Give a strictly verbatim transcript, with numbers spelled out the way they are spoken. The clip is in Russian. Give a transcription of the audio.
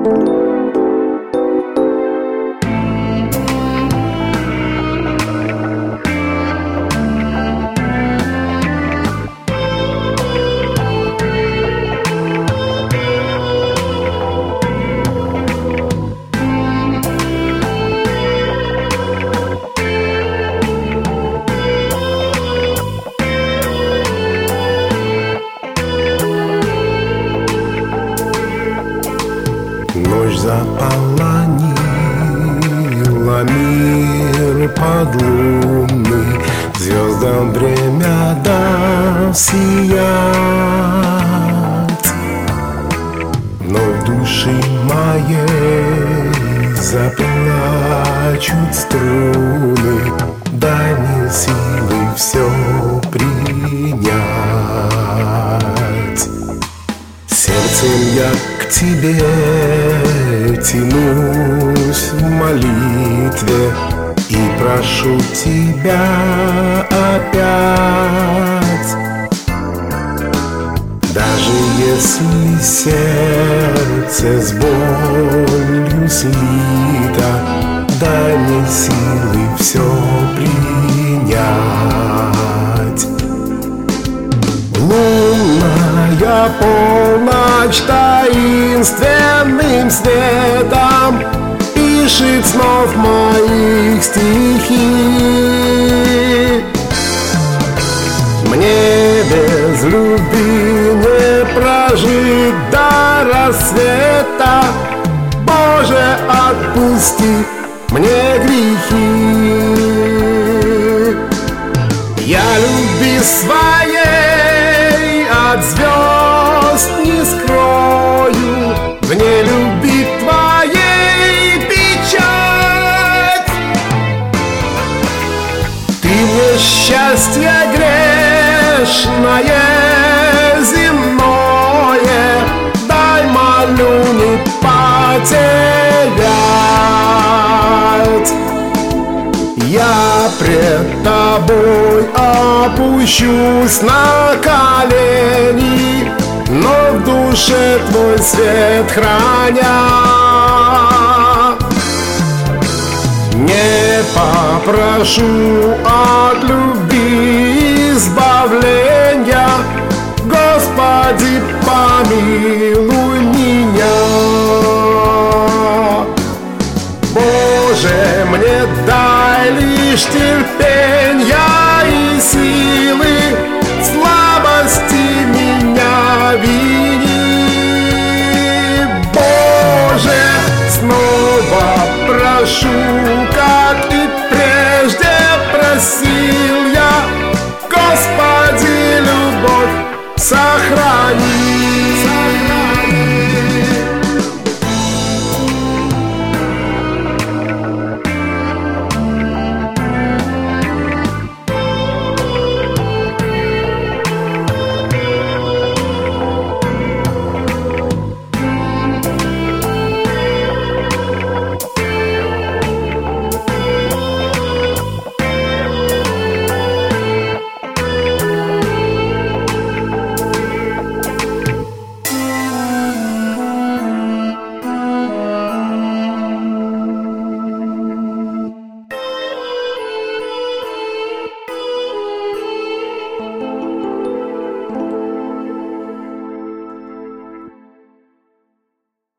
Ночь заполонила мир подлунный, звездам время дал сиять. Но в душе моей заплачут струны, дай мне силы все принять. Сердцем я к тебе тянусь в молитве и прошу тебя опять. Даже если сердце с болью слито, дай мне силы все принять. Лунная полночь таинственным светом пишет снов моих стихи. Мне без любви не прожить до рассвета. Боже, отпусти мне грехи. Я любви своей от звезд не скрою, в нелюбви твоей печать. Ты мне счастье грешное земное дай, молю, не потерять. Я пред тобой опущусь на колени, но в душе твой свет храня. Не попрошу от любви избавления, Господи, помилуй меня. Боже, мне дай лишь терпенья и силы, слабости меня вини. Боже, снова прошу, как и прежде просил,